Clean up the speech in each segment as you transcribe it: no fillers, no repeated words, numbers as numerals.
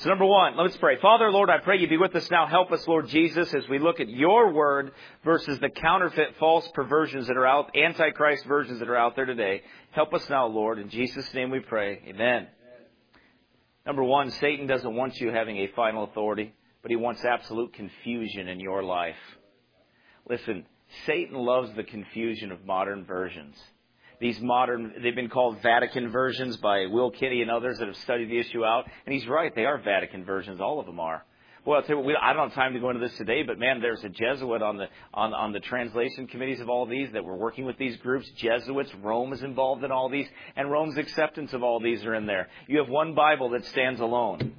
So number one, let's pray. Father, Lord, I pray you be with us now. Help us, Lord Jesus, as we look at your word versus the counterfeit false perversions that are out, antichrist versions that are out there today. Help us now, Lord. In Jesus' name we pray. Amen. Number one, Satan doesn't want you having a final authority, but he wants absolute confusion in your life. Listen, Satan loves the confusion of modern versions. They've been called Vatican versions by Will Kinney and others that have studied the issue out. And he's right, they are Vatican versions. All of them are. Well, I'll tell you what, I don't have time to go into this today, but man, there's a Jesuit on the translation committees of all these that were working with these groups. Jesuits, Rome is involved in all these, and Rome's acceptance of all these are in there. You have one Bible that stands alone.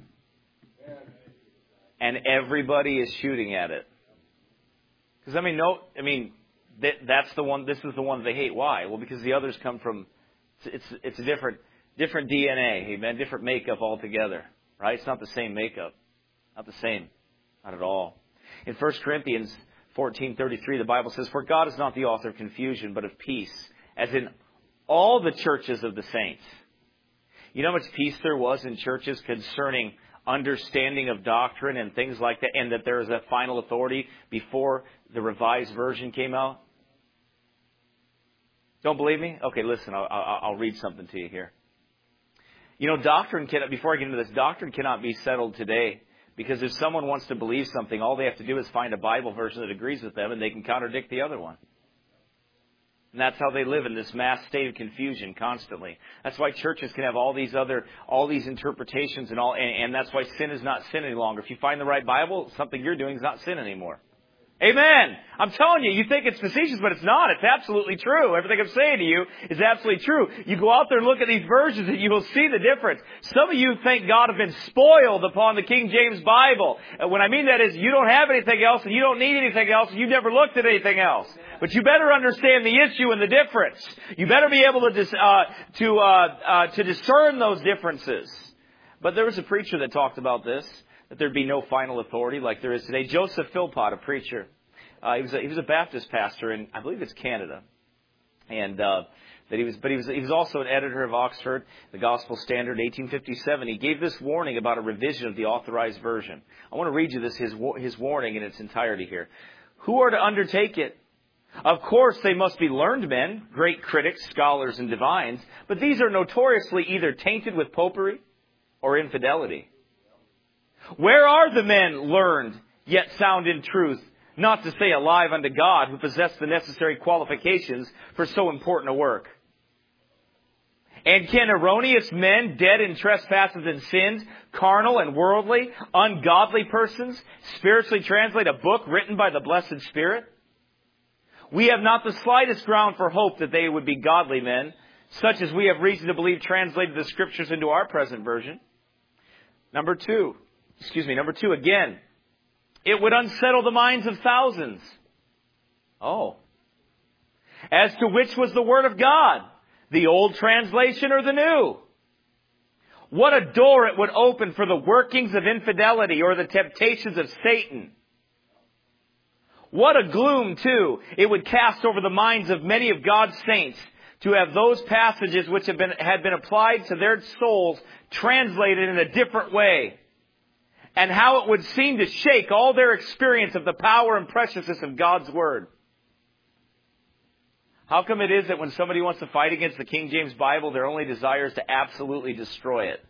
And everybody is shooting at it. Because, that's the one. This is the one they hate. Why? Well, because the others come from. It's a different DNA. Amen. Different makeup altogether. Right? It's not the same makeup. Not the same. Not at all. In 1 Corinthians 14:33, the Bible says, "For God is not the author of confusion, but of peace, as in all the churches of the saints." You know how much peace there was in churches concerning understanding of doctrine and things like that, and that there is a final authority before the Revised Version came out? Don't believe me? Okay, listen, I'll read something to you here. You know, doctrine cannot, before I get into this, doctrine cannot be settled today. Because if someone wants to believe something, all they have to do is find a Bible version that agrees with them, and they can contradict the other one. And that's how they live in this mass state of confusion constantly. That's why churches can have all these interpretations and that's why sin is not sin any longer. If you find the right Bible, something you're doing is not sin anymore. Amen. I'm telling you, you think it's facetious, but it's not. It's absolutely true. Everything I'm saying to you is absolutely true. You go out there and look at these versions and you will see the difference. Some of you think God have been spoiled upon the King James Bible. And what I mean that is you don't have anything else and you don't need anything else and you've never looked at anything else. But you better understand the issue and the difference. You better be able to discern those differences. But there was a preacher that talked about this, that there'd be no final authority like there is today. Joseph Philpott, a preacher. He was a Baptist pastor in, I believe it's Canada. And he was also an editor of Oxford, the Gospel Standard, 1857. He gave this warning about a revision of the Authorized Version. I want to read you his warning in its entirety here. Who are to undertake it? Of course, they must be learned men, great critics, scholars, and divines, but these are notoriously either tainted with popery or infidelity. Where are the men learned, yet sound in truth, not to say alive unto God, who possess the necessary qualifications for so important a work? And can erroneous men, dead in trespasses and sins, carnal and worldly, ungodly persons, spiritually translate a book written by the blessed Spirit? We have not the slightest ground for hope that they would be godly men, such as we have reason to believe translated the Scriptures into our present version. Number two, again, it would unsettle the minds of thousands. Oh. As to which was the Word of God, the old translation or the new? What a door it would open for the workings of infidelity or the temptations of Satan. What a gloom, too, it would cast over the minds of many of God's saints to have those passages which had been applied to their souls translated in a different way. And how it would seem to shake all their experience of the power and preciousness of God's Word. How come it is that when somebody wants to fight against the King James Bible, their only desire is to absolutely destroy it?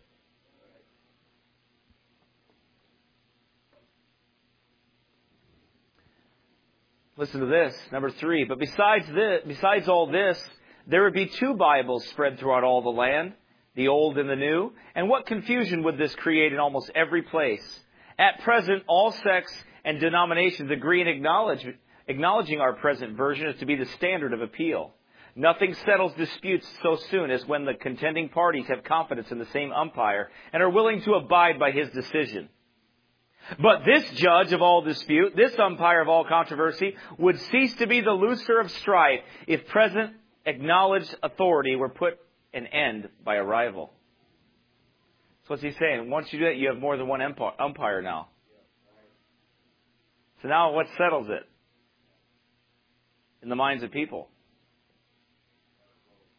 Listen to this, number 3. But besides all this, there would be 2 Bibles spread throughout all the land, the old and the new. And what confusion would this create in almost every place? At present, all sects and denominations agree in acknowledging our present version as to be the standard of appeal. Nothing settles disputes so soon as when the contending parties have confidence in the same umpire and are willing to abide by his decision. But this judge of all dispute, this umpire of all controversy, would cease to be the looser of strife if present acknowledged authority were put an end by a rival. So what's he saying? Once you do that, you have more than one umpire now. So now what settles it in the minds of people?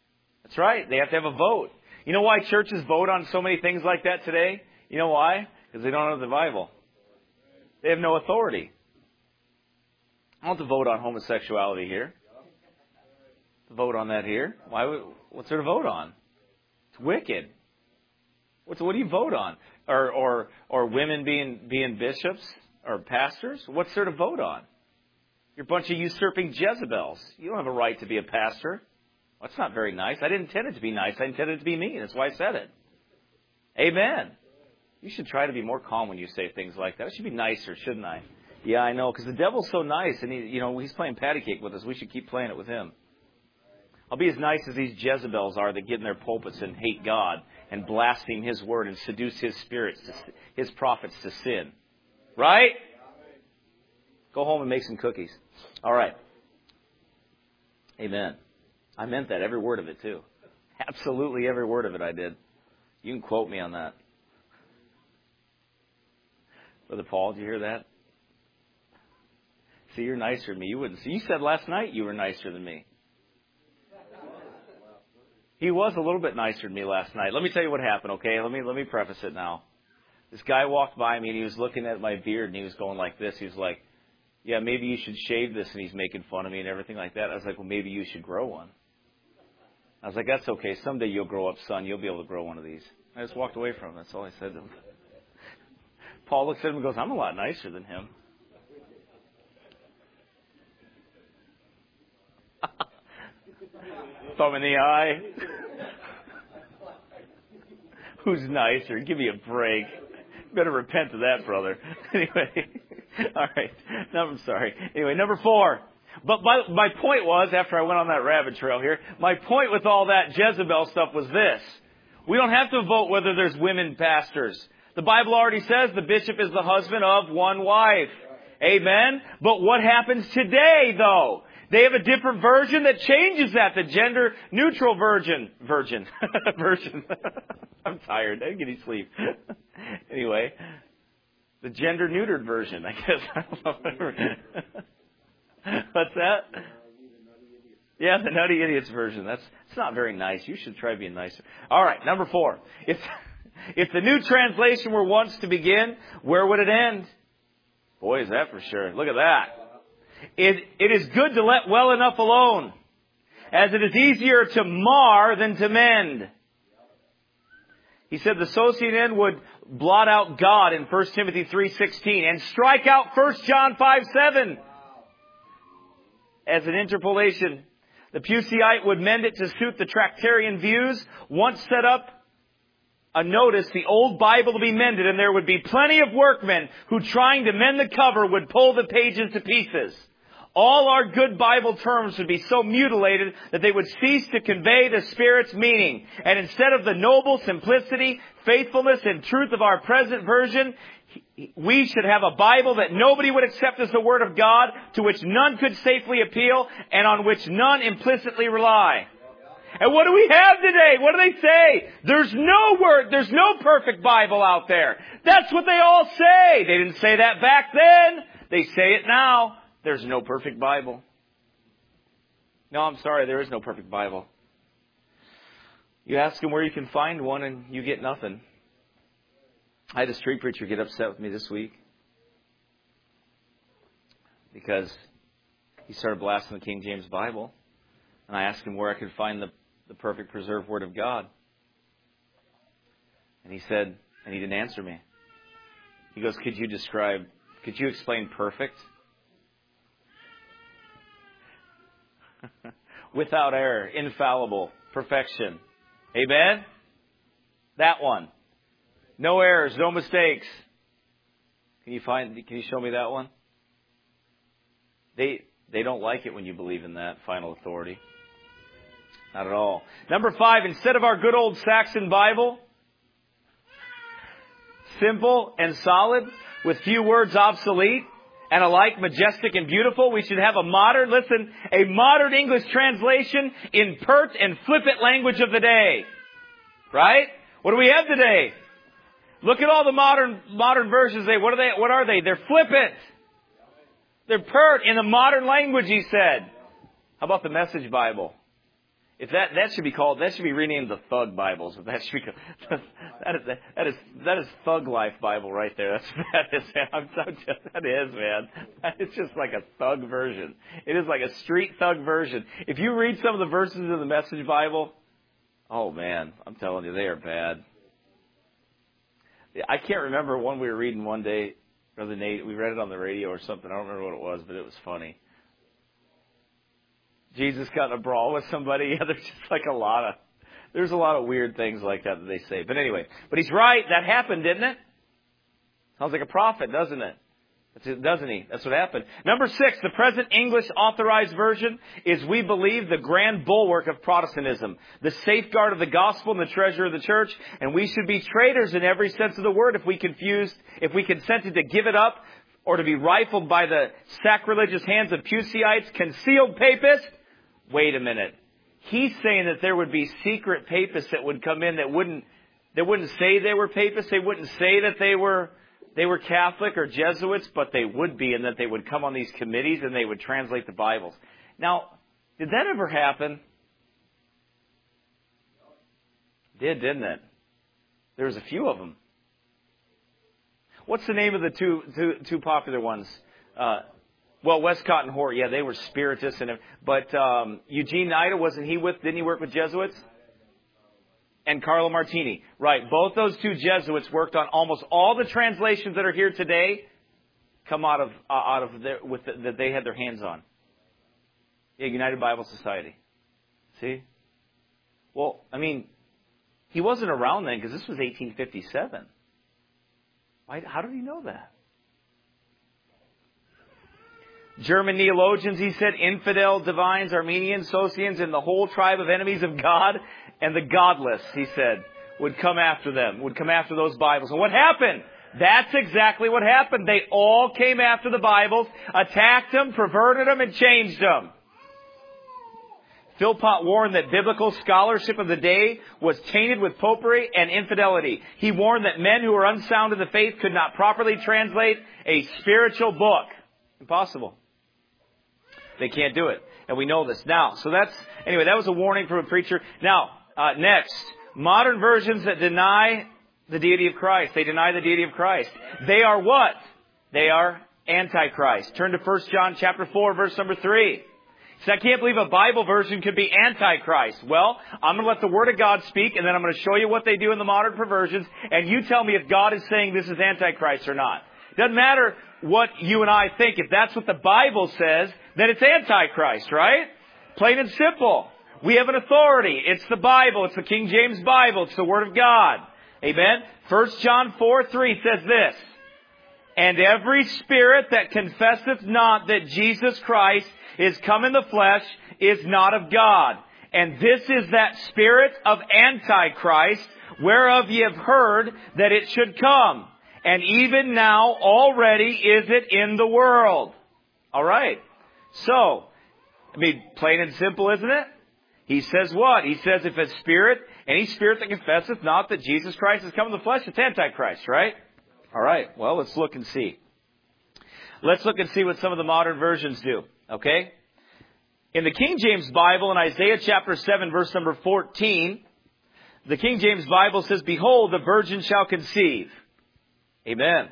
That's right. They have to have a vote. You know why churches vote on so many things like that today? You know why? Because they don't know the Bible. They have no authority. I don't have to vote on homosexuality here. Vote on that here. What's there to vote on? It's wicked. What do you vote on? Or women being bishops or pastors? What's there to vote on? You're a bunch of usurping Jezebels. You don't have a right to be a pastor. Well, that's not very nice. I didn't intend it to be nice. I intended it to be mean. That's why I said it. Amen. You should try to be more calm when you say things like that. I should be nicer, shouldn't I? Yeah, I know, because the devil's so nice, and he's playing patty cake with us. We should keep playing it with him. I'll be as nice as these Jezebels are that get in their pulpits and hate God and blaspheme His word and seduce His spirits, His prophets to sin. Right? Go home and make some cookies. All right. Amen. I meant that, every word of it, too. Absolutely every word of it I did. You can quote me on that. Brother Paul, did you hear that? See, you're nicer than me. You wouldn't see. You said last night you were nicer than me. He was a little bit nicer than me last night. Let me tell you what happened, okay? Let me preface it now. This guy walked by me and he was looking at my beard and he was going like this. He was like, yeah, maybe you should shave this, and he's making fun of me and everything like that. I was like, well, maybe you should grow one. I was like, that's okay. Someday you'll grow up, son. You'll be able to grow one of these. I just walked away from him. That's all I said to him. Paul looks at him and goes, I'm a lot nicer than him. Thumb in the eye. Who's nicer? Give me a break. Better repent of that, brother. Anyway, all right. No, I'm sorry. Anyway, number 4. But my point was, after I went on that rabbit trail here, my point with all that Jezebel stuff was this. We don't have to vote whether there's women pastors. The Bible already says the bishop is the husband of one wife. Amen? But what happens today, though? They have a different version that changes that. The gender neutral version. I'm tired. I didn't get any sleep. Anyway, the gender neutered version, I guess. What's that? Yeah, the Nutty Idiots version. It's not very nice. You should try being nicer. All right, number 4. If the new translation were once to begin, where would it end? Boy, is that for sure. Look at that. It is good to let well enough alone, as it is easier to mar than to mend. He said the Socinian would blot out God in 1 Timothy 3:16 and strike out 1 John 5:7 as an interpolation. The Puseyite would mend it to suit the Tractarian views. Once set up a notice, the old Bible to be mended, and there would be plenty of workmen who, trying to mend the cover, would pull the pages to pieces. All our good Bible terms would be so mutilated that they would cease to convey the Spirit's meaning. And instead of the noble simplicity, faithfulness, and truth of our present version, we should have a Bible that nobody would accept as the Word of God, to which none could safely appeal, and on which none implicitly rely. And what do we have today? What do they say? There's no perfect Bible out there. That's what they all say. They didn't say that back then. They say it now. There's no perfect Bible. No, I'm sorry, there is no perfect Bible. You ask them where you can find one and you get nothing. I had a street preacher get upset with me this week because he started blasting the King James Bible. And I asked him where I could find the perfect preserved Word of God. And he said, and he didn't answer me. He goes, could you explain perfect? Without error, infallible, perfection. Amen? That one. No errors, no mistakes. Can you show me that one? They don't like it when you believe in that final authority. Not at all. Number 5, instead of our good old Saxon Bible, simple and solid, with few words obsolete, and alike majestic and beautiful, we should have a modern English translation in pert and flippant language of the day. Right? What do we have today? Look at all the modern versions. What are they? They're flippant. They're pert in the modern language, he said. How about the Message Bible? If that should be renamed the Thug Bibles. If that should be that is Thug Life Bible right there. That is, man. It's just like a thug version. It is like a street thug version. If you read some of the verses in the Message Bible, oh man, I'm telling you, they are bad. I can't remember one we were reading one day, Brother Nate. We read it on the radio or something. I don't remember what it was, but it was funny. Jesus got in a brawl with somebody. Yeah, there's just there's a lot of weird things like that they say. But anyway, but he's right. That happened, didn't it? Sounds like a prophet, doesn't it? Doesn't he? That's what happened. Number 6, the present English Authorized Version is, we believe, the grand bulwark of Protestantism, the safeguard of the gospel and the treasure of the church, and we should be traitors in every sense of the word if we consented to give it up or to be rifled by the sacrilegious hands of Puseites, concealed papists. Wait a minute. He's saying that there would be secret papists that would come in that wouldn't say they were papists. They wouldn't say that they were Catholic or Jesuits, but they would be, and that they would come on these committees and they would translate the Bibles. Now, did that ever happen? It did, didn't it? There was a few of them. What's the name of the two popular ones? Westcott and Hort, yeah, they were Spiritists, but Eugene Nida, didn't he work with Jesuits? And Carlo Martini, right? Both those two Jesuits worked on almost all the translations that are here today. Come out of that they had their hands on. Yeah, United Bible Society. See? Well, I mean, he wasn't around then because this was 1857. How did he know that? German theologians, he said, infidel, divines, Armenians, Socinians, and the whole tribe of enemies of God and the godless, he said, would come after them, would come after those Bibles. And what happened? That's exactly what happened. They all came after the Bibles, attacked them, perverted them, and changed them. Philpott warned that biblical scholarship of the day was tainted with popery and infidelity. He warned that men who were unsound in the faith could not properly translate a spiritual book. Impossible. They can't do it. And we know this now. So that was a warning from a preacher. Now, next, modern versions that deny the deity of Christ. They deny the deity of Christ. They are what? They are Antichrist. Turn to 1 John chapter 4, verse number 3. So I can't believe a Bible version could be Antichrist. Well, I'm going to let the Word of God speak, and then I'm going to show you what they do in the modern perversions, and you tell me if God is saying this is Antichrist or not. Doesn't matter what you and I think. If that's what the Bible says, then it's Antichrist, right? Plain and simple. We have an authority. It's the Bible. It's the King James Bible. It's the Word of God. Amen? 1 John 4:3 says this, and every spirit that confesseth not that Jesus Christ is come in the flesh is not of God. And this is that spirit of Antichrist, whereof ye have heard that it should come. And even now already is it in the world. All right. So, plain and simple, isn't it? He says what? He says if a spirit, any spirit that confesseth not that Jesus Christ has come in the flesh, it's Antichrist, right? All right. Well, let's look and see. Let's look and see what some of the modern versions do. Okay? In the King James Bible, in Isaiah chapter 7, verse number 14, the King James Bible says, behold, the virgin shall conceive. Amen.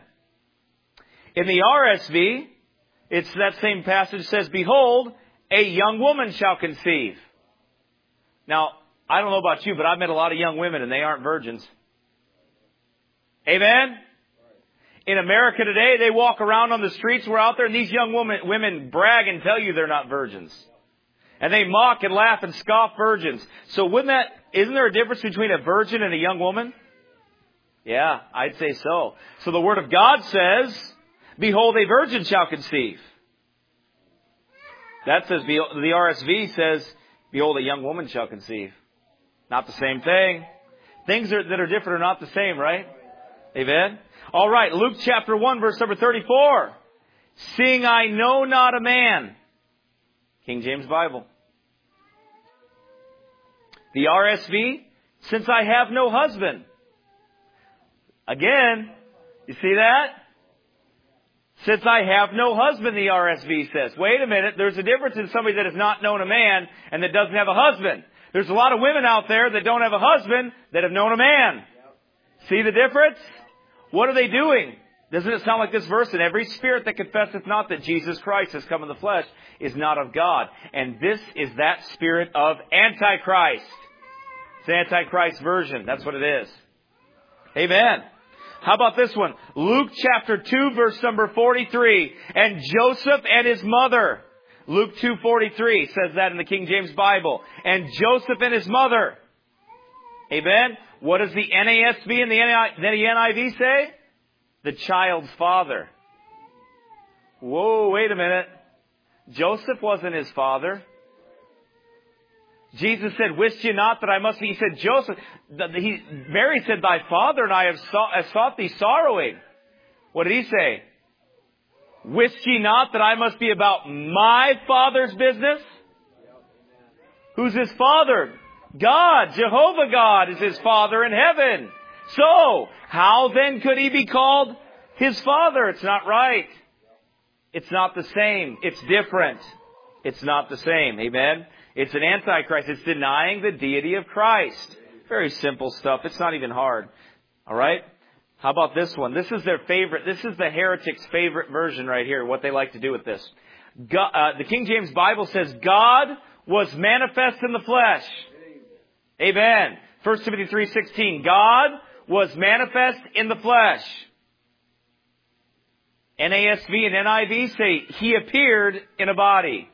In the RSV, it's that same passage says, behold, a young woman shall conceive. Now, I don't know about you, but I've met a lot of young women and they aren't virgins. Amen? In America today, they walk around on the streets, we're out there, and these young women brag and tell you they're not virgins. And they mock and laugh and scoff virgins. So isn't there a difference between a virgin and a young woman? Yeah, I'd say so. So the Word of God says, behold, a virgin shall conceive. That says, the RSV says, behold, a young woman shall conceive. Not the same thing. Things that are different are not the same, right? Amen? All right, Luke chapter 1, verse number 34. Seeing I know not a man. King James Bible. The RSV, since I have no husband. Again, you see that? Since I have no husband, the RSV says. Wait a minute, there's a difference in somebody that has not known a man and that doesn't have a husband. There's a lot of women out there that don't have a husband that have known a man. See the difference? What are they doing? Doesn't it sound like this verse? And every spirit that confesseth not that Jesus Christ has come in the flesh is not of God. And this is that spirit of Antichrist. It's the Antichrist version. That's what it is. Amen. How about this one? Luke chapter 2 verse number 43. And Joseph and his mother. Luke 2:43 says that in the King James Bible. And Joseph and his mother. Amen. What does the NASB and the NIV say? The child's father. Whoa, wait a minute. Joseph wasn't his father. Jesus said, "Wist ye not that I must be?" He said, Joseph. Mary said, "Thy father and I have sought thee sorrowing." What did he say? "Wist ye not that I must be about my Father's business?" Who's his father? God. Jehovah God is his Father in heaven. So, how then could he be called his father? It's not right. It's not the same. It's different. It's not the same. Amen? It's an antichrist. It's denying the deity of Christ. Very simple stuff. It's not even hard. All right? How about this one? This is their favorite. This is the heretic's favorite version right here, what they like to do with this. The King James Bible says, God was manifest in the flesh. Amen. 1 Timothy 3:16. God was manifest in the flesh. NASB and NIV say, He appeared in a body.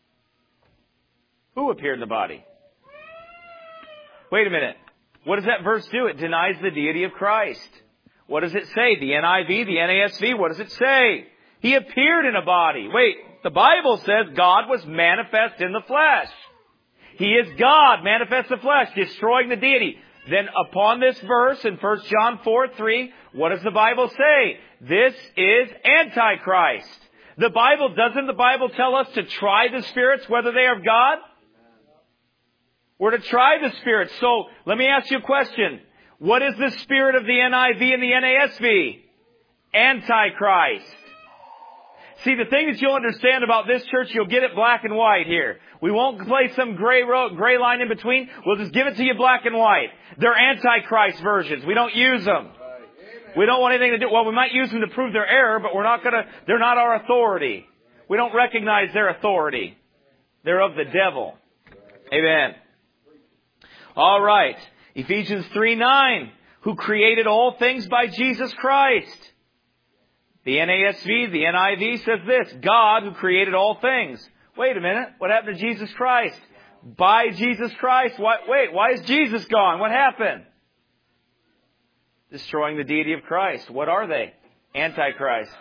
Who appeared in the body? Wait a minute. What does that verse do? It denies the deity of Christ. What does it say? The NIV, the NASB, what does it say? He appeared in a body. Wait, the Bible says God was manifest in the flesh. He is God, manifest in the flesh, destroying the deity. Then upon this verse in 1 John 4:3, what does the Bible say? This is Antichrist. Doesn't the Bible tell us to try the spirits whether they are of God? We're to try the spirits. So let me ask you a question. What is the spirit of the NIV and the NASB? Antichrist. See, the thing that you'll understand about this church, you'll get it black and white here. We won't play some gray line in between. We'll just give it to you black and white. They're Antichrist versions. We don't use them. We don't want anything to do. Well, we might use them to prove their error, but they're not our authority. We don't recognize their authority. They're of the devil. Amen. All right. Ephesians 3:9. Who created all things by Jesus Christ. The NASB, the NIV says this. God who created all things. Wait a minute. What happened to Jesus Christ? By Jesus Christ. Why is Jesus gone? What happened? Destroying the deity of Christ. What are they? Antichrist.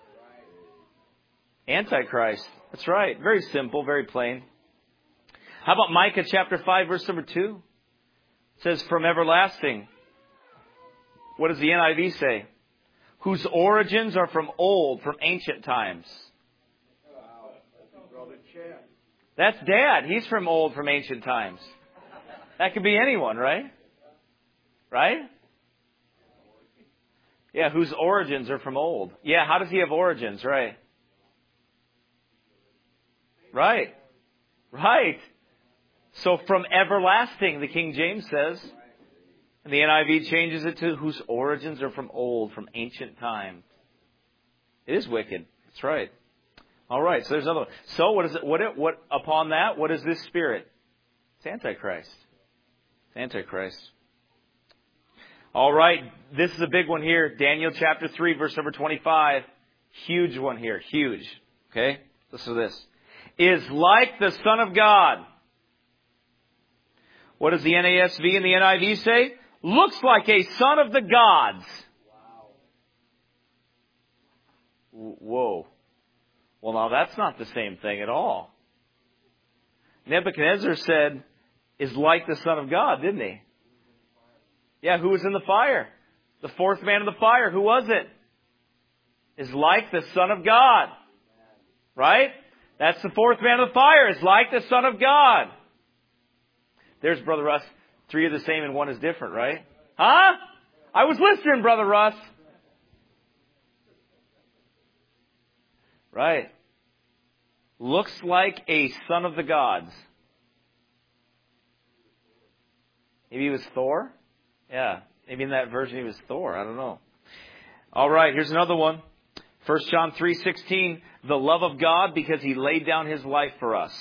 Antichrist. That's right. Very simple, very plain. How about Micah chapter 5 verse number 2? It says, from everlasting. What does the NIV say? Whose origins are from old, from ancient times. That's Dad. He's from old, from ancient times. That could be anyone, right? Right? Yeah, whose origins are from old. Yeah, how does he have origins? Right. Right. Right. So from everlasting, the King James says. And the NIV changes it to whose origins are from old, from ancient times. It is wicked. That's right. All right. So there's another one. So what is it? What upon that? What is this spirit? It's Antichrist. It's Antichrist. All right. This is a big one here. Daniel chapter 3, verse number 25. Huge one here. Huge. Okay. Listen to this. Is like the Son of God. What does the NASB and the NIV say? Looks like a son of the gods. Whoa. Well, now that's not the same thing at all. Nebuchadnezzar said, is like the Son of God, didn't he? Yeah, who was in the fire? The fourth man in the fire. Who was it? Is like the Son of God. Right? That's the fourth man in the fire. Is like the Son of God. There's Brother Russ. 3 are the same and 1 is different, right? Huh? I was listening, Brother Russ. Right. Looks like a son of the gods. Maybe he was Thor? Yeah. Maybe in that version he was Thor. I don't know. All right, here's another one. 1 John 3:16, the love of God because he laid down his life for us.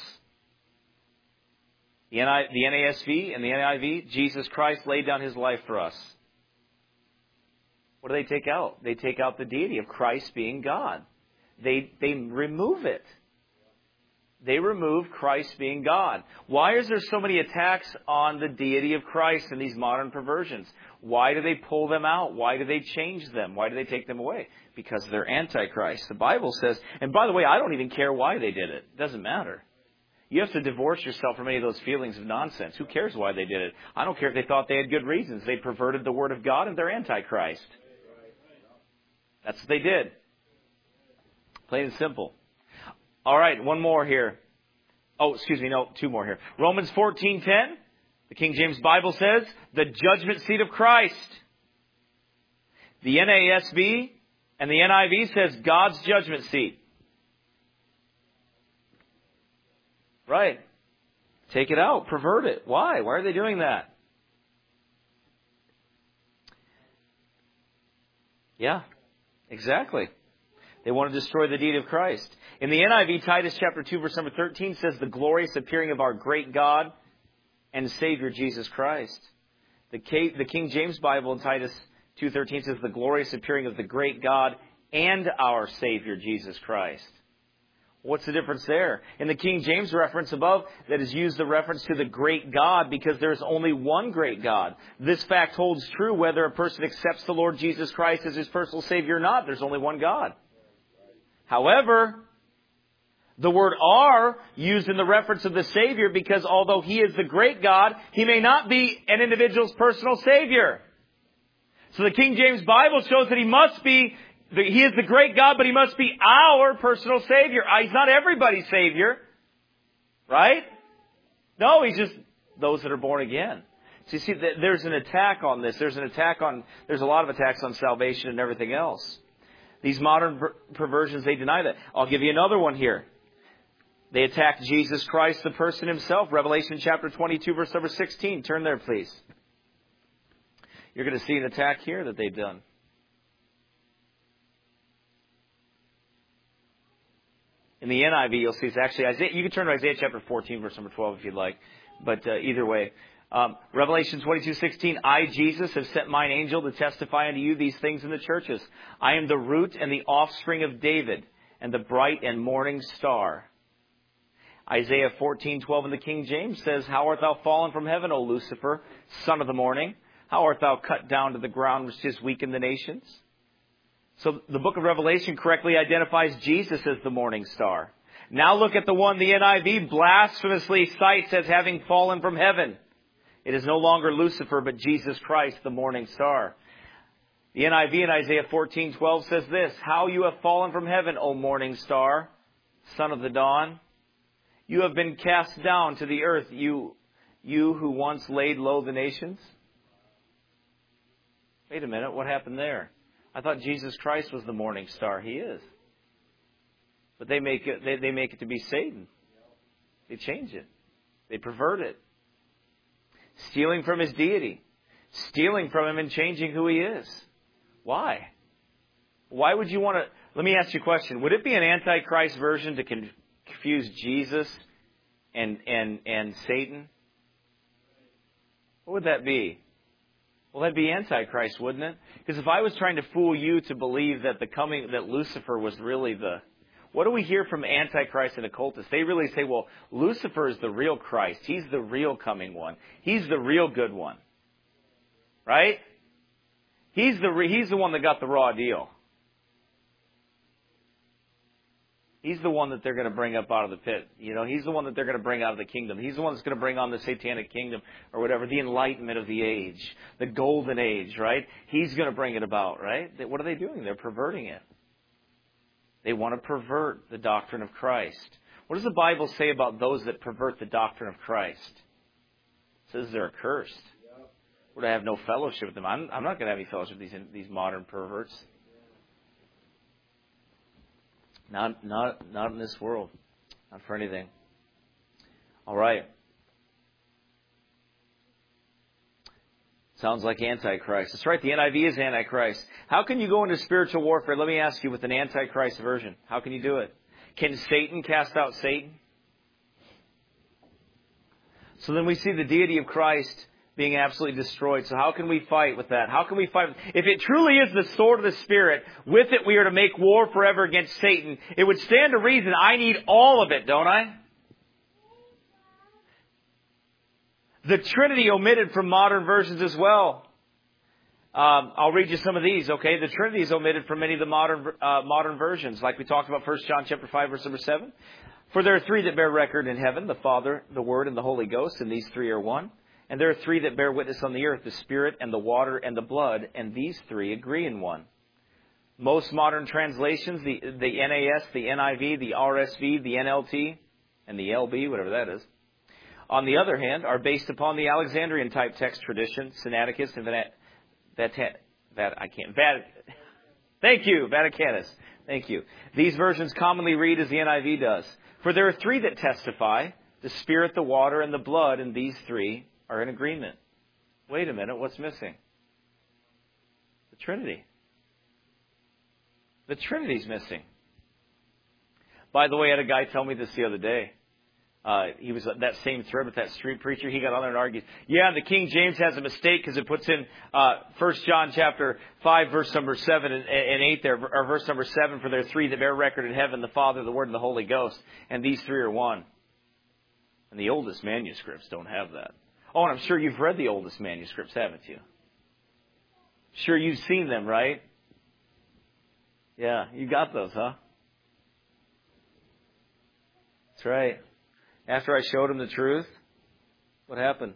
The NASV and the NIV, Jesus Christ laid down his life for us. What do they take out? They take out the deity of Christ being God. They remove it. They remove Christ being God. Why is there so many attacks on the deity of Christ in these modern perversions? Why do they pull them out? Why do they change them? Why do they take them away? Because they're Antichrist. The Bible says, and by the way, I don't even care why they did it. It doesn't matter. You have to divorce yourself from any of those feelings of nonsense. Who cares why they did it? I don't care if they thought they had good reasons. They perverted the Word of God and they're Antichrist. That's what they did. Plain and simple. All right, one more here. Oh, excuse me, no, two more here. Romans 14:10, the King James Bible says, the judgment seat of Christ. The NASB and the NIV says God's judgment seat. Right. Take it out, pervert it. Why? Why are they doing that? Yeah, exactly. They want to destroy the deity of Christ. In the NIV, Titus chapter 2, verse number 13 says, the glorious appearing of our great God and Savior Jesus Christ. The King James Bible in Titus 2:13 says, the glorious appearing of the great God and our Savior Jesus Christ. What's the difference there? In the King James reference above, that is used the reference to the great God because there's only one great God. This fact holds true whether a person accepts the Lord Jesus Christ as his personal Savior or not. There's only one God. However, the word "are" used in the reference of the Savior because although He is the great God, He may not be an individual's personal Savior. So the King James Bible shows that He must be, He is the great God, but He must be our personal Savior. He's not everybody's Savior. Right? No, He's just those that are born again. So you see, there's an attack on this. There's a lot of attacks on salvation and everything else. These modern perversions, they deny that. I'll give you another one here. They attack Jesus Christ, the person Himself. Revelation chapter 22, verse number 16. Turn there, please. You're going to see an attack here that they've done. In the NIV, you'll see it's actually Isaiah. You can turn to Isaiah chapter 14, verse number 12 if you'd like. But either way. Revelation 22:16, I, Jesus, have sent mine angel to testify unto you these things in the churches. I am the root and the offspring of David, and the bright and morning star. Isaiah 14:12 in the King James says, how art thou fallen from heaven, O Lucifer, son of the morning? How art thou cut down to the ground, which is weaken the nations? So the book of Revelation correctly identifies Jesus as the morning star. Now look at the one the NIV blasphemously cites as having fallen from heaven. It is no longer Lucifer, but Jesus Christ, the morning star. The NIV in Isaiah 14:12 says this, how you have fallen from heaven, O morning star, son of the dawn. You have been cast down to the earth, you who once laid low the nations. Wait a minute, what happened there? I thought Jesus Christ was the morning star. He is. But they make it to be Satan. They change it. They pervert it. Stealing from His deity. Stealing from Him and changing who He is. Why? Why would you want to... Let me ask you a question. Would it be an Antichrist version to confuse Jesus and Satan? What would that be? Well, that'd be Antichrist, wouldn't it? Because if I was trying to fool you to believe that that Lucifer was really what do we hear from Antichrist and occultists? They really say, well, Lucifer is the real Christ. He's the real coming one. He's the real good one. Right? He's the one that got the raw deal. He's the one that they're going to bring up out of the pit. You know, he's the one that they're going to bring out of the kingdom. He's the one that's going to bring on the satanic kingdom or whatever, the enlightenment of the age, the golden age, right? He's going to bring it about, right? What are they doing? They're perverting it. They want to pervert the doctrine of Christ. What does the Bible say about those that pervert the doctrine of Christ? It says they're accursed. Would I have no fellowship with them? I'm not going to have any fellowship with these modern perverts. Not in this world. Not for anything. All right. Sounds like Antichrist. That's right, the NIV is Antichrist. How can you go into spiritual warfare? Let me ask you with an Antichrist version. How can you do it? Can Satan cast out Satan? So then we see the deity of Christ being absolutely destroyed. So how can we fight with that? How can we fight? If it truly is the sword of the Spirit, with it we are to make war forever against Satan. It would stand to reason I need all of it, don't I? The Trinity omitted from modern versions as well. I'll read you some of these, okay? The Trinity is omitted from many of the modern versions, like we talked about 1 John chapter 5, verse number 7. For there are three that bear record in heaven, the Father, the Word, and the Holy Ghost, and these three are one. And there are three that bear witness on the earth, the Spirit, and the water, and the blood, and these three agree in one. Most modern translations, the NAS, the NIV, the RSV, the NLT, and the LB, whatever that is, on the other hand, are based upon the Alexandrian type text tradition, Sinaiticus and Vaticanus. Thank you. These versions commonly read as the NIV does. For there are three that testify, the Spirit, the water, and the blood, and these three are in agreement. Wait a minute, what's missing? The Trinity. The Trinity's missing. By the way, I had a guy tell me this the other day. He was that same thread with that street preacher. He got on there and argued, yeah, the King James has a mistake because it puts in 1 John chapter 5, verse number 7 and 8 there, or verse number 7, for there are three that bear record in heaven, the Father, the Word, and the Holy Ghost, and these three are one. And the oldest manuscripts don't have that. Oh, and I'm sure you've read the oldest manuscripts, haven't you? Sure, you've seen them, right? Yeah, you got those, huh? That's right. After I showed him the truth, what happened?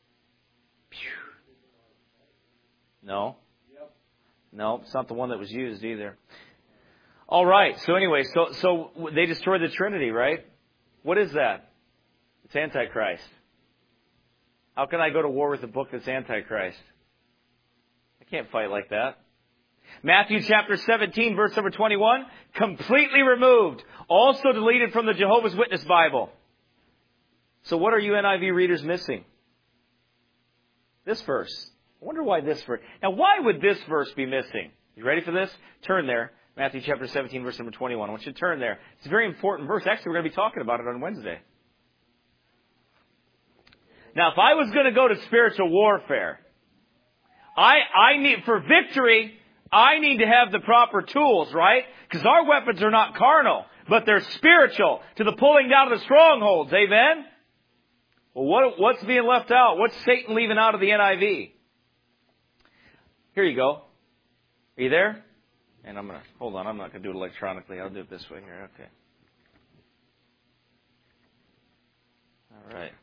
No. No, it's not the one that was used either. All right. So anyway, so they destroyed the Trinity, right? What is that? It's Antichrist. How can I go to war with a book that's Antichrist? I can't fight like that. Matthew chapter 17, verse number 21, completely removed. Also deleted from the Jehovah's Witness Bible. So what are you NIV readers missing? This verse. I wonder why this verse. Now, why would this verse be missing? You ready for this? Turn there. Matthew chapter 17, verse number 21. I want you to turn there. It's a very important verse. Actually, we're going to be talking about it on Wednesday. Now, if I was going to go to spiritual warfare, I need, for victory, I need to have the proper tools, right? Because our weapons are not carnal, but they're spiritual to the pulling down of the strongholds. Amen? Well, what's being left out? What's Satan leaving out of the NIV? Here you go. Are you there? And hold on, I'm not going to do it electronically. I'll do it this way here. Okay. All right.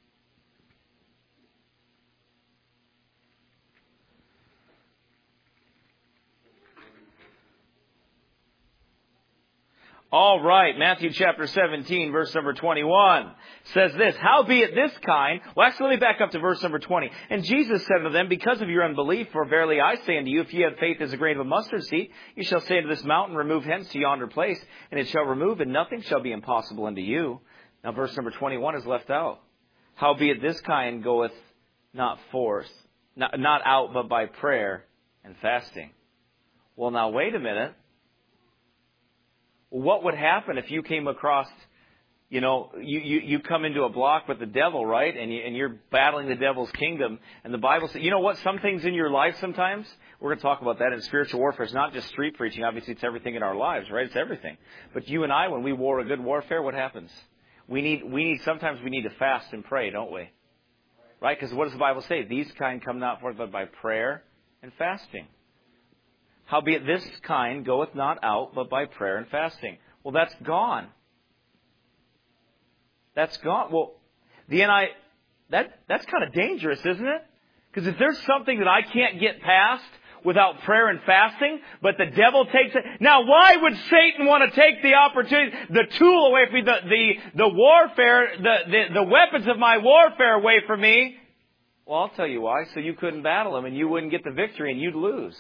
All right, Matthew chapter 17, verse number 21 says this, howbeit this kind, well actually let me back up to verse number 20. And Jesus said unto them, because of your unbelief, for verily I say unto you, if ye have faith as a grain of a mustard seed, you shall say unto this mountain, remove hence to yonder place, and it shall remove, and nothing shall be impossible unto you. Now verse number 21 is left out. Howbeit this kind goeth not forth, not out, but by prayer and fasting. Well now wait a minute. What would happen if you came across, you come into a block with the devil, right? And you're battling the devil's kingdom. And the Bible says, you know what? Some things in your life sometimes, we're going to talk about that in spiritual warfare. It's not just street preaching. Obviously, it's everything in our lives, right? It's everything. But you and I, when we war a good warfare, what happens? Sometimes we need to fast and pray, don't we? Right? Because what does the Bible say? These kind come not forth but by prayer and fasting. Howbeit this kind goeth not out, but by prayer and fasting. Well, that's gone. That's gone. Well, that's kind of dangerous, isn't it? Because if there's something that I can't get past without prayer and fasting, but the devil takes it. Now, why would Satan want to take the opportunity, the tool away from me, the warfare, the weapons of my warfare away from me? Well, I'll tell you why. So you couldn't battle him and you wouldn't get the victory and you'd lose.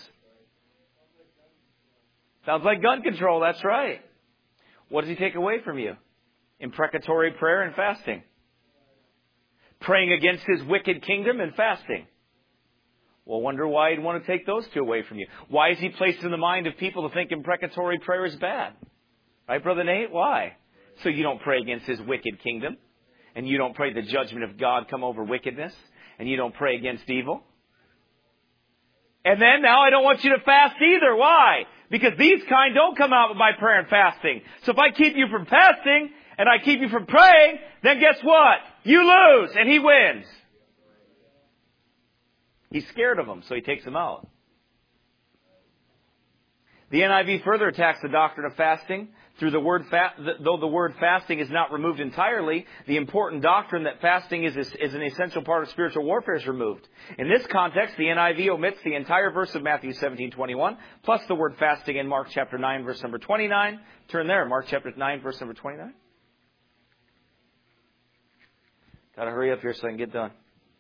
Sounds like gun control, that's right. What does he take away from you? Imprecatory prayer and fasting. Praying against his wicked kingdom and fasting. Well, wonder why he'd want to take those two away from you. Why is he placed in the mind of people to think imprecatory prayer is bad? Right, Brother Nate? Why? So you don't pray against his wicked kingdom. And you don't pray the judgment of God come over wickedness. And you don't pray against evil. And then now I don't want you to fast either. Why? Because these kind don't come out by prayer and fasting. So if I keep you from fasting and I keep you from praying, then guess what? You lose and he wins. He's scared of them, so he takes them out. The NIV further attacks the doctrine of fasting through the word though the word fasting is not removed entirely, the important doctrine that fasting is an essential part of spiritual warfare is removed. In this context, the NIV omits the entire verse of Matthew 17:21, plus the word fasting in Mark chapter 9, verse number 29. Turn there, Mark chapter 9, verse number 29. Gotta hurry up here so I can get done.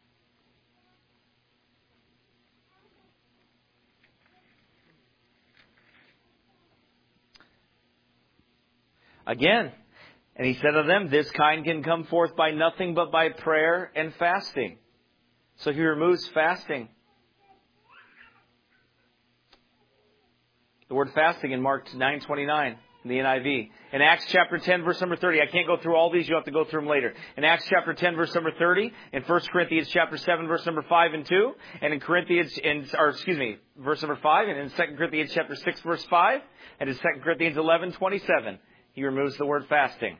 Again, and he said of them, this kind can come forth by nothing but by prayer and fasting. So he removes fasting. The word fasting in Mark 9:29 in the NIV. In Acts chapter 10, verse number 30. I can't go through all these. You have to go through them later. In Acts chapter 10, verse number 30. In 1 Corinthians chapter 7, verse number 5 and 2. And in verse number 5. And in 2 Corinthians chapter 6, verse 5. And in 2 Corinthians 11:27. He removes the word fasting.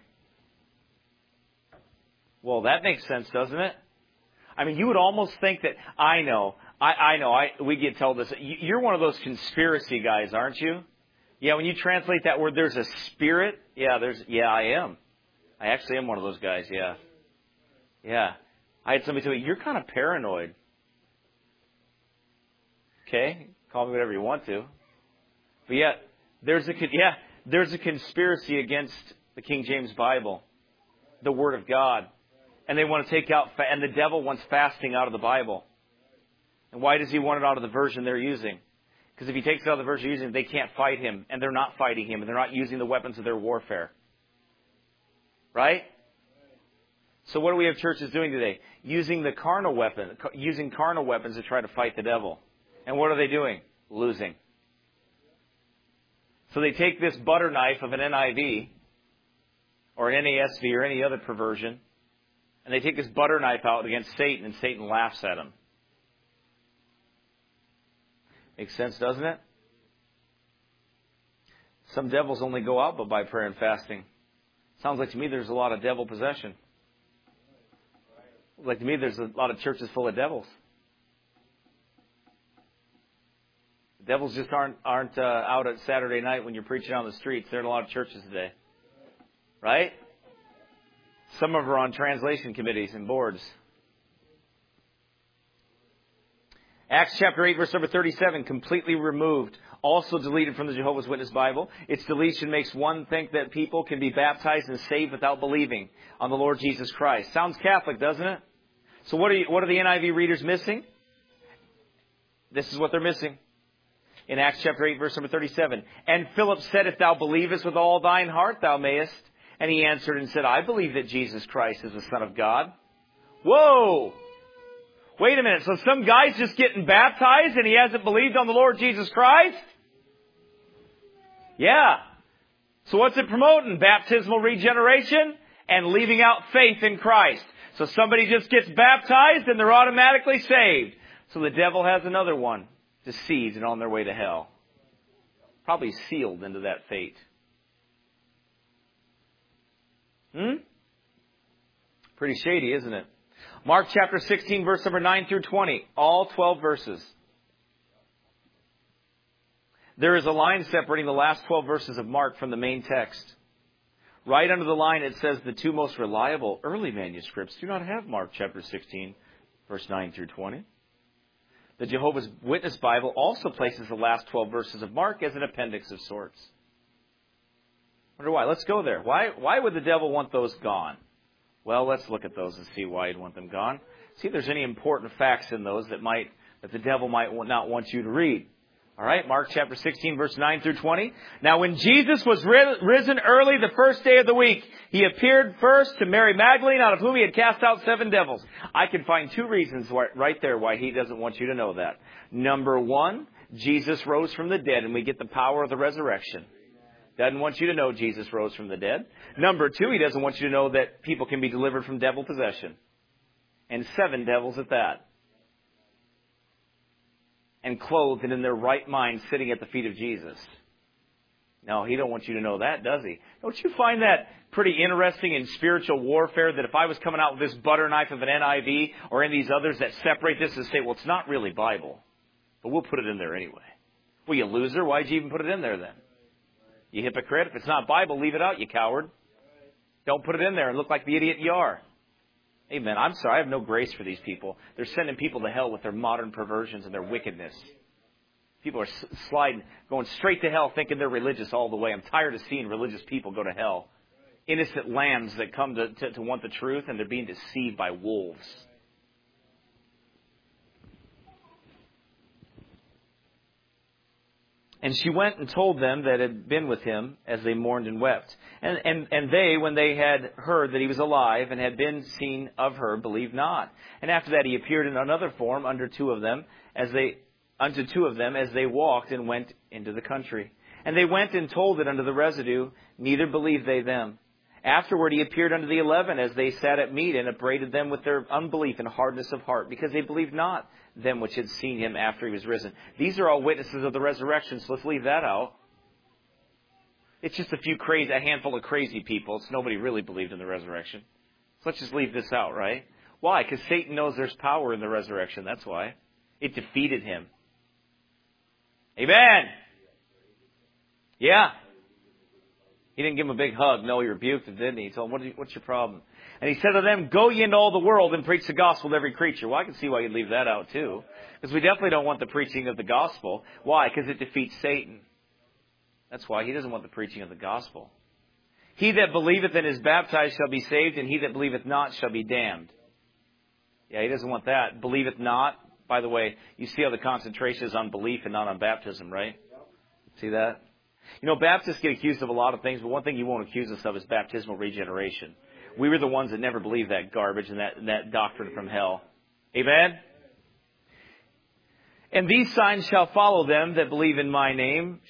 Well, that makes sense, doesn't it? I mean, you would almost think that, I know, we get told this. You're one of those conspiracy guys, aren't you? Yeah, when you translate that word, there's a spirit. Yeah, I am. I actually am one of those guys, yeah. Yeah. I had somebody tell me, you're kind of paranoid. Okay, call me whatever you want to. But yet, there's a conspiracy against the King James Bible, the Word of God. And they want to take out, and the devil wants fasting out of the Bible. And why does he want it out of the version they're using? Because if he takes it out of the version they're using, they can't fight him, and they're not fighting him, and they're not using the weapons of their warfare. Right? So what do we have churches doing today? Using carnal weapons to try to fight the devil. And what are they doing? Losing. So they take this butter knife of an NIV or an NASV or any other perversion, and they take this butter knife out against Satan, and Satan laughs at them. Makes sense, doesn't it? Some devils only go out but by prayer and fasting. Sounds like to me there's a lot of devil possession. Like to me there's a lot of churches full of devils. Devils just aren't out at Saturday night when you're preaching on the streets. There are a lot of churches today. Right? Some of them are on translation committees and boards. Acts chapter 8, verse number 37, completely removed, also deleted from the Jehovah's Witness Bible. Its deletion makes one think that people can be baptized and saved without believing on the Lord Jesus Christ. Sounds Catholic, doesn't it? So what are the NIV readers missing? This is what they're missing. In Acts chapter 8, verse number 37. And Philip said, if thou believest with all thine heart, thou mayest. And he answered and said, I believe that Jesus Christ is the Son of God. Whoa! Wait a minute. So some guy's just getting baptized and he hasn't believed on the Lord Jesus Christ? Yeah. So what's it promoting? Baptismal regeneration and leaving out faith in Christ. So somebody just gets baptized and they're automatically saved. So the devil has another one. Deceived and on their way to hell. Probably sealed into that fate. Pretty shady, isn't it? Mark chapter 16, verse number 9 through 20. All 12 verses. There is a line separating the last 12 verses of Mark from the main text. Right under the line it says the two most reliable early manuscripts do not have Mark chapter 16, verse 9 through 20. The Jehovah's Witness Bible also places the last 12 verses of Mark as an appendix of sorts. Wonder why. Let's go there. Why would the devil want those gone? Well, let's look at those and see why he'd want them gone. See if there's any important facts in those that the devil might not want you to read. All right, Mark chapter 16, verse 9 through 20. Now when Jesus was risen early the first day of the week, he appeared first to Mary Magdalene, out of whom he had cast out 7 devils. I can find 2 reasons right there why he doesn't want you to know that. Number 1, Jesus rose from the dead, and we get the power of the resurrection. Doesn't want you to know Jesus rose from the dead. Number 2, he doesn't want you to know that people can be delivered from devil possession. And 7 devils at that. And clothed and in their right mind sitting at the feet of Jesus. No, he don't want you to know that, does he? Don't you find that pretty interesting in spiritual warfare, that if I was coming out with this butter knife of an NIV or any of these others that separate this and say, well, it's not really Bible, but we'll put it in there anyway. Well, you loser, why'd you even put it in there then? You hypocrite. If it's not Bible, leave it out, you coward. Don't put it in there and look like the idiot you are. Amen. I'm sorry, I have no grace for these people. They're sending people to hell with their modern perversions and their wickedness. People are going straight to hell thinking they're religious all the way. I'm tired of seeing religious people go to hell. Innocent lambs that come to want the truth, and they're being deceived by wolves. And she went and told them that had been with him as they mourned and wept. And they, when they had heard that he was alive and had been seen of her, believed not. And after that he appeared in another form unto two of them as they walked and went into the country. And they went and told it unto the residue, neither believed they them. Afterward he appeared unto the 11 as they sat at meat, and upbraided them with their unbelief and hardness of heart, because they believed not them which had seen him after he was risen. These are all witnesses of the resurrection, so let's leave that out. It's just a handful of crazy people. It's nobody really believed in the resurrection. So let's just leave this out, right? Why? Because Satan knows there's power in the resurrection. That's why. It defeated him. Amen. Yeah. He didn't give him a big hug. No, he rebuked him, didn't he? He told him, what's your problem? And he said to them, go ye into all the world and preach the gospel to every creature. Well, I can see why you'd leave that out too. Because we definitely don't want the preaching of the gospel. Why? Because it defeats Satan. That's why he doesn't want the preaching of the gospel. He that believeth and is baptized shall be saved, and he that believeth not shall be damned. Yeah, he doesn't want that. Believeth not. By the way, you see how the concentration is on belief and not on baptism, right? See that? You know, Baptists get accused of a lot of things, but one thing you won't accuse us of is baptismal regeneration. We were the ones that never believed that garbage and that doctrine from hell. Amen? And these signs shall follow them that believe in my name.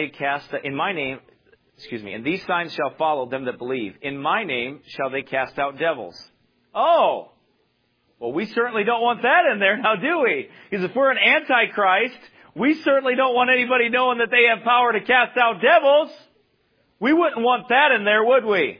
And these signs shall follow them that believe. In my name shall they cast out devils. Oh! Well, we certainly don't want that in there now, do we? Because if we're an antichrist, we certainly don't want anybody knowing that they have power to cast out devils. We wouldn't want that in there, would we?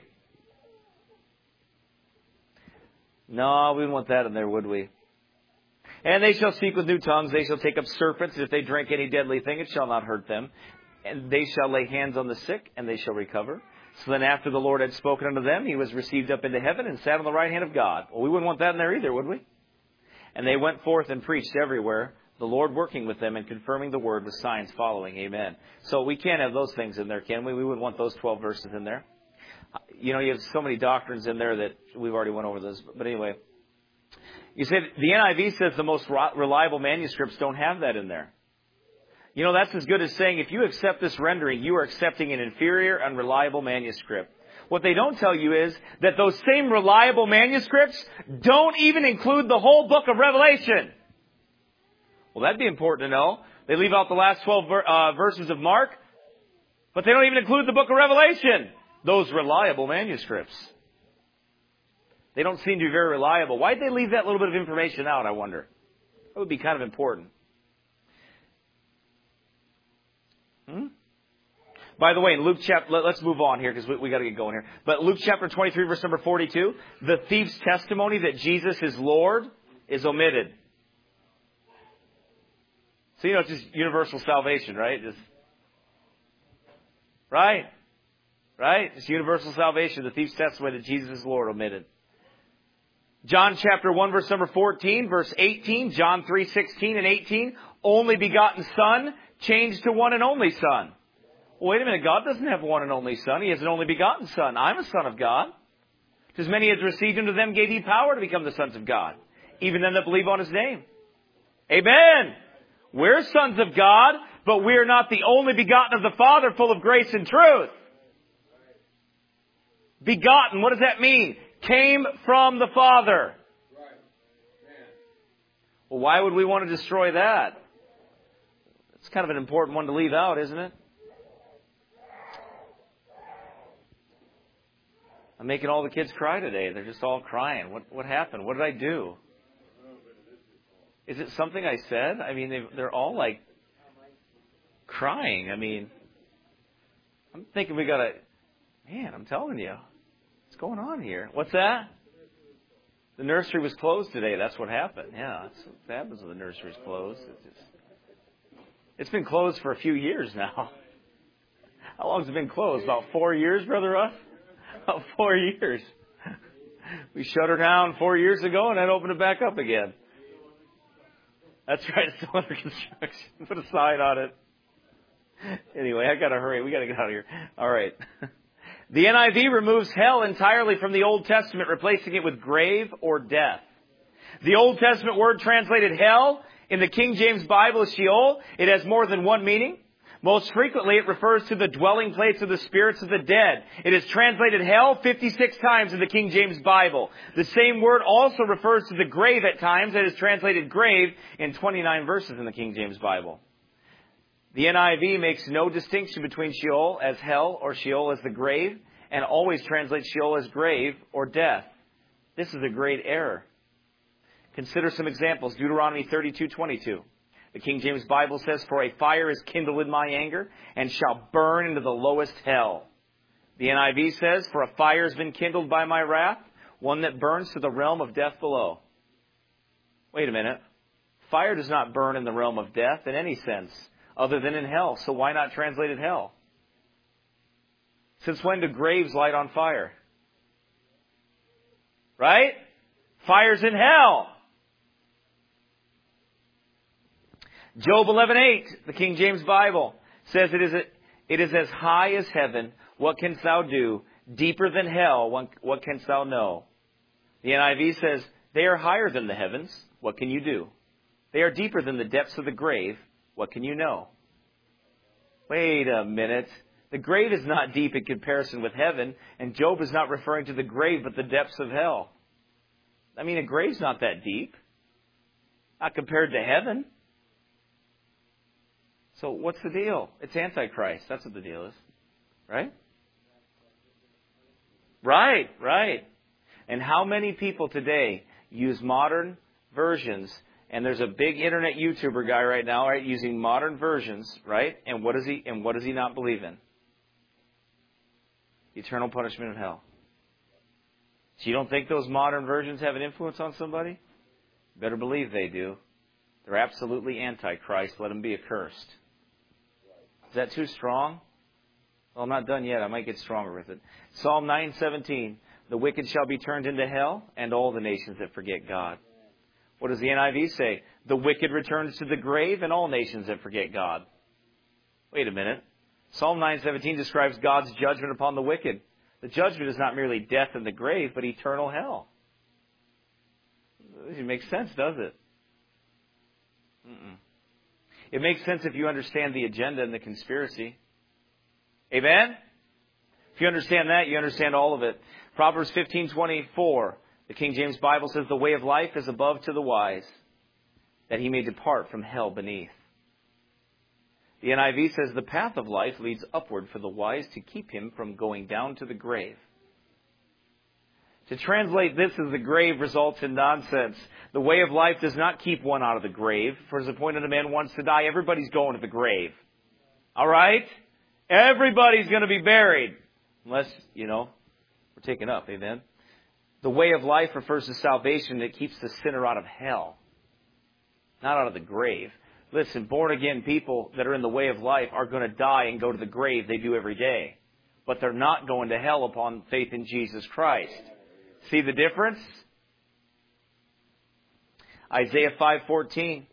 No, we wouldn't want that in there, would we? And they shall speak with new tongues. They shall take up serpents. If they drink any deadly thing, it shall not hurt them. And they shall lay hands on the sick, and they shall recover. So then after the Lord had spoken unto them, he was received up into heaven and sat on the right hand of God. Well, we wouldn't want that in there either, would we? And they went forth and preached everywhere, the Lord working with them and confirming the word with signs following. Amen. So we can't have those things in there, can we? We wouldn't want those 12 verses in there. You know, you have so many doctrines in there that we've already went over those. But anyway, you said the NIV says the most reliable manuscripts don't have that in there. You know, that's as good as saying if you accept this rendering, you are accepting an inferior, unreliable manuscript. What they don't tell you is that those same reliable manuscripts don't even include the whole book of Revelation. Well, that'd be important to know. They leave out the last 12 verses of Mark, but they don't even include the book of Revelation. Those reliable manuscripts. They don't seem to be very reliable. Why'd they leave that little bit of information out, I wonder? That would be kind of important. By the way, in Luke chapter, let's move on here because we got to get going here. But Luke chapter 23, verse number 42, the thief's testimony that Jesus is Lord is omitted. So, you know, it's just universal salvation, right? Right? It's universal salvation. The thief's testimony that Jesus is Lord omitted. John chapter 1, verse number 14, verse 18, John 3, 16 and 18, only begotten Son changed to one and only Son. Well, wait a minute, God doesn't have one and only Son. He has an only begotten Son. I'm a son of God. As many as received him, to them gave he power to become the sons of God, even them that believe on his name. Amen. We're sons of God But we are not the only begotten of the Father, full of grace and truth. Begotten, what does that mean? Came from the Father. Well, why would we want to destroy that? It's kind of an important one to leave out, isn't it? I'm making all the kids cry today. They're just all crying. What happened? What did I do? Is it something I said? I mean, they're all like crying. I mean, I'm thinking we got to... Man, I'm telling you. What's going on here? What's that? The nursery was closed today. That's what happened. Yeah, that's what happens when the nursery's closed. It's been closed for a few years now. How long has it been closed? About 4 years, Brother Russ? About 4 years. We shut her down 4 years ago and then opened it back up again. That's right. It's still under construction. Put a sign on it. Anyway, I got to hurry. We got to get out of here. All right. The NIV removes hell entirely from the Old Testament, replacing it with grave or death. The Old Testament word translated hell in the King James Bible is Sheol. It has more than one meaning. Most frequently, it refers to the dwelling place of the spirits of the dead. It is translated hell 56 times in the King James Bible. The same word also refers to the grave at times. It is translated grave in 29 verses in the King James Bible. The NIV makes no distinction between Sheol as hell or Sheol as the grave, and always translates Sheol as grave or death. This is a great error. Consider some examples. Deuteronomy 32:22. The King James Bible says, "For a fire is kindled in my anger, and shall burn into the lowest hell." The NIV says, "For a fire has been kindled by my wrath, one that burns to the realm of death below." Wait a minute. Fire does not burn in the realm of death in any sense, other than in hell. So why not translate it hell? Since when do graves light on fire? Right? Fire's in hell. Job 11:8, the King James Bible, says it is as high as heaven. What canst thou do? Deeper than hell. What canst thou know? The NIV says, they are higher than the heavens. What can you do? They are deeper than the depths of the grave. What can you know? Wait a minute. The grave is not deep in comparison with heaven, and Job is not referring to the grave, but the depths of hell. I mean, a grave's not that deep. Not compared to heaven. So what's the deal? It's Antichrist. That's what the deal is. Right? Right. And how many people today use modern versions? And there's a big internet YouTuber guy right now, right, using modern versions, right? And what does he not believe in? Eternal punishment of hell. So you don't think those modern versions have an influence on somebody? Better believe they do. They're absolutely Antichrist. Let them be accursed. Is that too strong? Well, I'm not done yet. I might get stronger with it. Psalm 9:17. The wicked shall be turned into hell, and all the nations that forget God. What does the NIV say? The wicked returns to the grave, and all nations that forget God. Wait a minute. Psalm 9:17 describes God's judgment upon the wicked. The judgment is not merely death in the grave, but eternal hell. It makes sense, does it? It makes sense if you understand the agenda and the conspiracy. Amen? If you understand that, you understand all of it. Proverbs 15:24, the King James Bible says, the way of life is above to the wise, that he may depart from hell beneath. The NIV says, the path of life leads upward for the wise to keep him from going down to the grave. To translate this as the grave results in nonsense. The way of life does not keep one out of the grave. For as appointed a man wants to die, everybody's going to the grave. All right? Everybody's going to be buried. Unless, we're taken up. Amen? The way of life refers to salvation that keeps the sinner out of hell. Not out of the grave. Listen, born-again people that are in the way of life are going to die and go to the grave. They do every day. But they're not going to hell upon faith in Jesus Christ. See the difference? Isaiah 5:14.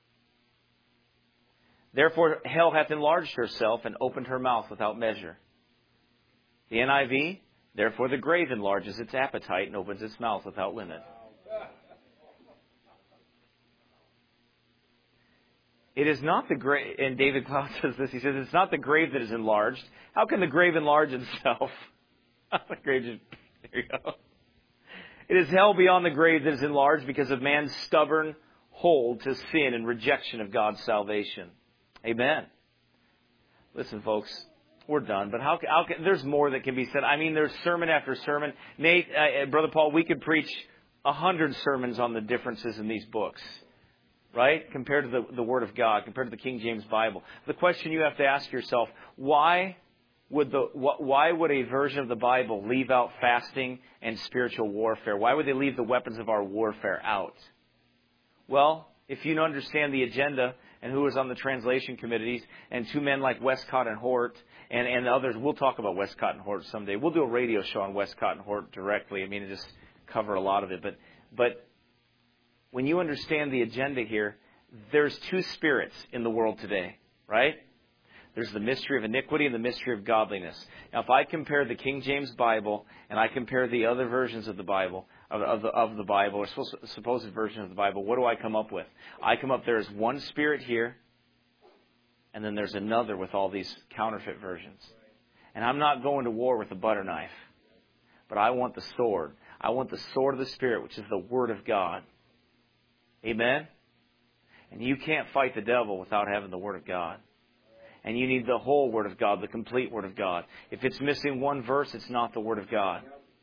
Therefore hell hath enlarged herself and opened her mouth without measure. The NIV, therefore the grave enlarges its appetite and opens its mouth without limit. It is not the grave, and David Cloud says this, he says, it's not the grave that is enlarged. How can the grave enlarge itself? The grave just, there you go. It is hell beyond the grave that is enlarged because of man's stubborn hold to sin and rejection of God's salvation. Amen. Listen, folks, we're done. But how can, there's more that can be said. I mean, there's sermon after sermon. Nate, Brother Paul, we could preach 100 sermons on the differences in these books. Right? Compared to the Word of God, compared to the King James Bible. The question you have to ask yourself, why would a version of the Bible leave out fasting and spiritual warfare? Why would they leave the weapons of our warfare out? Well, if you understand the agenda and who is on the translation committees, and two men like Westcott and Hort and others, we'll talk about Westcott and Hort someday. We'll do a radio show on Westcott and Hort directly. I mean, just cover a lot of it. But when you understand the agenda here, there's two spirits in the world today, right? There's the mystery of iniquity and the mystery of godliness. Now, if I compare the King James Bible and I compare the other versions of the Bible, of the Bible, or supposed version of the Bible, what do I come up with? I come up, there's one spirit here, and then there's another with all these counterfeit versions. And I'm not going to war with a butter knife, but I want the sword. I want the sword of the Spirit, which is the Word of God. Amen? And you can't fight the devil without having the Word of God. And you need the whole Word of God, the complete Word of God. If it's missing one verse, it's not the Word of God.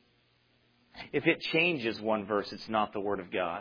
If it changes one verse, it's not the Word of God.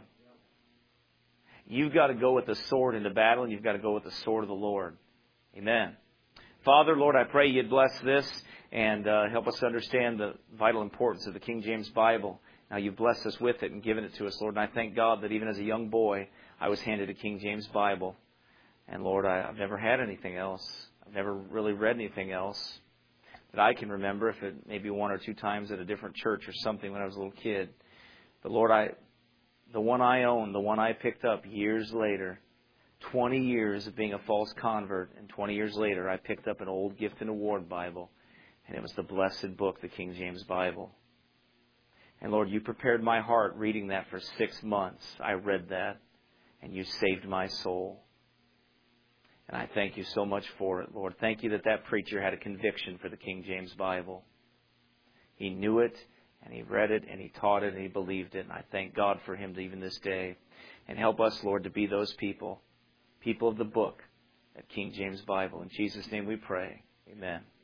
You've got to go with the sword into battle, and you've got to go with the sword of the Lord. Amen. Father, Lord, I pray you'd bless this and help us to understand the vital importance of the King James Bible. Now, you've blessed us with it and given it to us, Lord. And I thank God that even as a young boy, I was handed a King James Bible. And, Lord, I've never had anything else. I've never really read anything else that I can remember, if it maybe one or two times at a different church or something when I was a little kid. But, Lord, the one I own, the one I picked up years later, 20 years of being a false convert, and 20 years later, I picked up an old gift and award Bible. And it was the blessed book, the King James Bible. And Lord, you prepared my heart reading that for 6 months. I read that, and you saved my soul. And I thank you so much for it, Lord. Thank you that preacher had a conviction for the King James Bible. He knew it, and he read it, and he taught it, and he believed it. And I thank God for him even this day. And help us, Lord, to be those people of the book, that King James Bible. In Jesus' name we pray. Amen.